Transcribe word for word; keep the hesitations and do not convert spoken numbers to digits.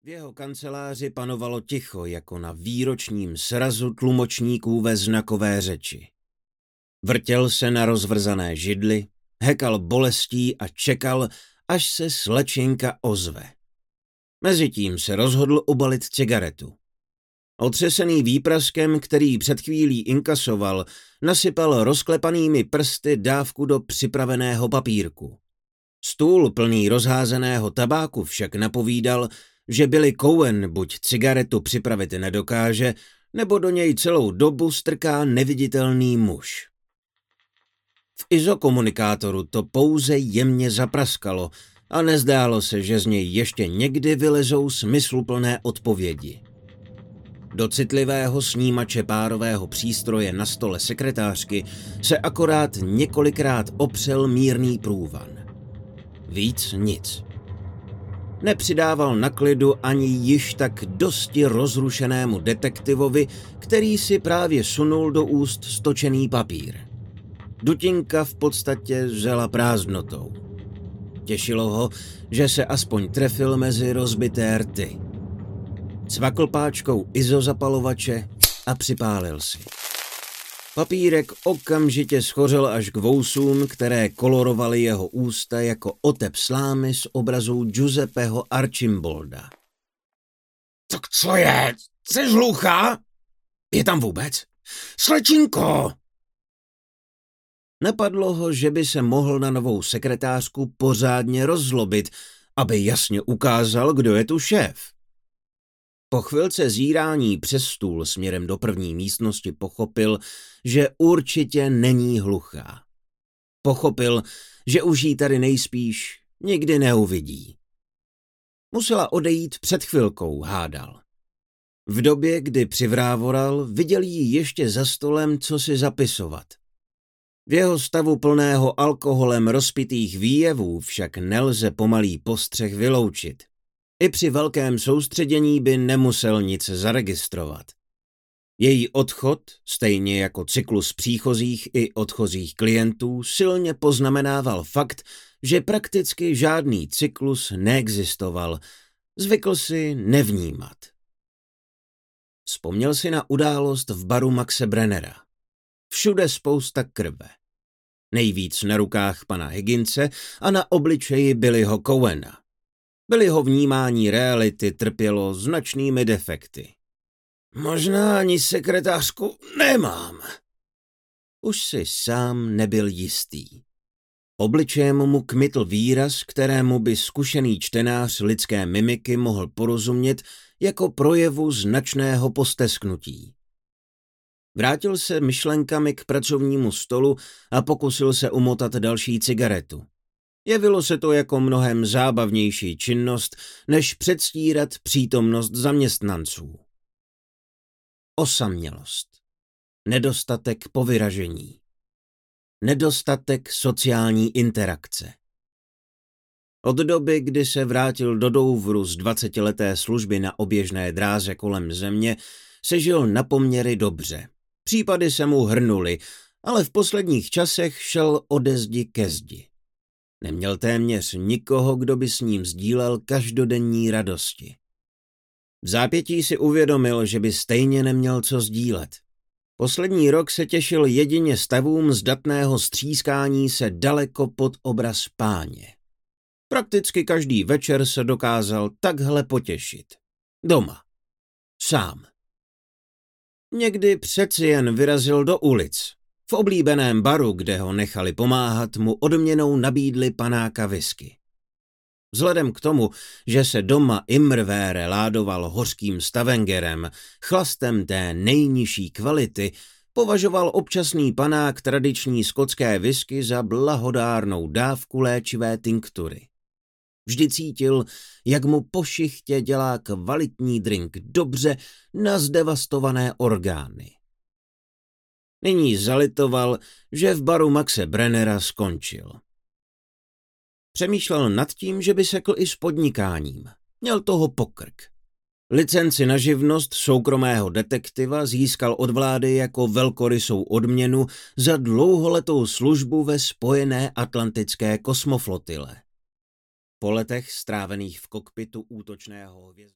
V jeho kanceláři panovalo ticho, jako na výročním srazu tlumočníků ve znakové řeči. Vrtěl se na rozvrzané židli, hekal bolestí a čekal, až se slečinka ozve. Mezitím se rozhodl obalit cigaretu. Otřesený výpraskem, který před chvílí inkasoval, nasypal rozklepanými prsty dávku do připraveného papírku. Stůl plný rozházeného tabáku však napovídal, že Billy Cohen buď cigaretu připravit nedokáže, nebo do něj celou dobu strká neviditelný muž. V izokomunikátoru to pouze jemně zapraskalo a nezdálo se, že z něj ještě někdy vylezou smysluplné odpovědi. Do citlivého snímače párového přístroje na stole sekretářky se akorát několikrát opřel mírný průvan. Víc nic. Nepřidával na klidu ani již tak dosti rozrušenému detektivovi, který si právě sunul do úst stočený papír. Dutinka v podstatě zela prázdnotou. Těšilo ho, že se aspoň trefil mezi rozbité rty. Cvakl páčkou izozapalovače a připálil si. Papírek okamžitě schořel až k vousům, které kolorovaly jeho ústa jako otep slámy z obrazů Giuseppeho Archimbolda. Tak co je? Jsi hluchá? Je tam vůbec? Slečinko! Napadlo ho, že by se mohl na novou sekretářku pořádně rozzlobit, aby jasně ukázal, kdo je tu šéf. Po chvilce zírání přes stůl směrem do první místnosti pochopil, že určitě není hluchá. Pochopil, že už jí tady nejspíš nikdy neuvidí. Musela odejít před chvilkou, hádal. V době, kdy přivrávoral, viděl jí ještě za stolem, co si zapisovat. V jeho stavu plného alkoholem rozpitých výjevů však nelze pomalý postřeh vyloučit. I při velkém soustředění by nemusel nic zaregistrovat. Její odchod, stejně jako cyklus příchozích i odchozích klientů, silně poznamenával fakt, že prakticky žádný cyklus neexistoval. Zvykl si nevnímat. Vzpomněl si na událost v baru Maxe Brennera. Všude spousta krve. Nejvíc na rukách pana Higginse a na obličeji Billyho Cohena. Billyho vnímání reality trpělo značnými defekty. Možná ani sekretářku nemám. Už si sám nebyl jistý. Obličejem mu kmitl výraz, kterému by zkušený čtenář lidské mimiky mohl porozumět jako projevu značného postesknutí. Vrátil se myšlenkami k pracovnímu stolu a pokusil se umotat další cigaretu. Jevilo se to jako mnohem zábavnější činnost, než předstírat přítomnost zaměstnanců. Osamělost. Nedostatek povyražení. Nedostatek sociální interakce. Od doby, kdy se vrátil do Douvru z dvacetileté služby na oběžné dráze kolem země, se žil na poměry dobře. Případy se mu hrnuly, ale v posledních časech šel ode zdi ke zdi. Neměl téměř nikoho, kdo by s ním sdílel každodenní radosti. V zápětí si uvědomil, že by stejně neměl co sdílet. Poslední rok se těšil jedině stavům zdatného střískání se daleko pod obraz Páně. Prakticky každý večer se dokázal takhle potěšit. Doma. Sám. Někdy přeci jen vyrazil do ulic. V oblíbeném baru, kde ho nechali pomáhat, mu odměnou nabídli panáka whisky. Vzhledem k tomu, že se doma imrvére ládoval hořkým stavengerem, chlastem té nejnižší kvality, považoval občasný panák tradiční skotské whisky za blahodárnou dávku léčivé tinktury. Vždy cítil, jak mu po šichtě dělá kvalitní drink dobře na zdevastované orgány. Nyní zalitoval, že v baru Maxe Brennera skončil. Přemýšlel nad tím, že by sekl i s podnikáním. Měl toho pokrk. Licenci na živnost soukromého detektiva získal od vlády jako velkorysou odměnu za dlouholetou službu ve spojené atlantické kosmoflotile. Po letech strávených v kokpitu útočného hvězd...